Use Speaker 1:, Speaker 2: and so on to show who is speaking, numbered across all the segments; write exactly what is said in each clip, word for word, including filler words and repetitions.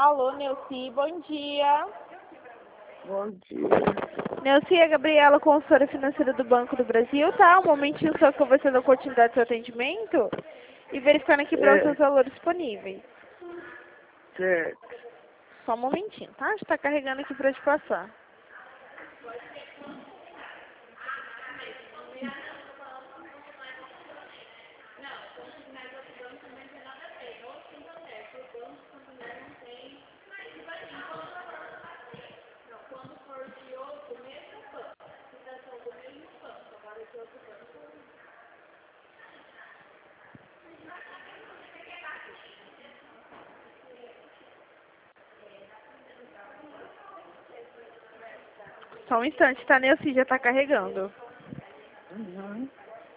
Speaker 1: Alô, Neuci, bom dia.
Speaker 2: Bom dia.
Speaker 1: Neuci, é a Gabriela, consultora financeira do Banco do Brasil, tá? Um momentinho só que eu vou dando continuidade do seu atendimento e verificando aqui para os seus
Speaker 2: É,
Speaker 1: valores disponíveis.
Speaker 2: certo.
Speaker 1: Só um momentinho, tá? Está carregando aqui para te passar. Só um instante, tá, Neuci? Já tá carregando.
Speaker 2: Uhum.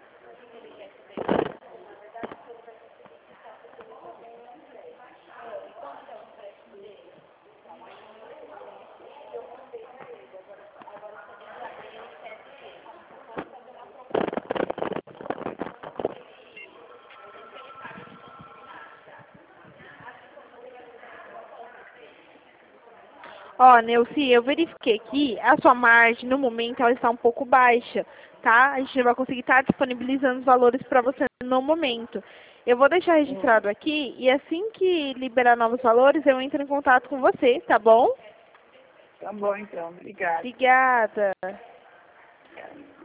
Speaker 1: Ó, Neuci, eu verifiquei aqui, a sua margem, no momento, ela está um pouco baixa, tá? A gente não vai conseguir estar disponibilizando os valores para você no momento. Eu vou deixar registrado aqui e assim que liberar novos valores, eu entro em contato com você, tá bom?
Speaker 2: Tá bom, então. Obrigada.
Speaker 1: Obrigada.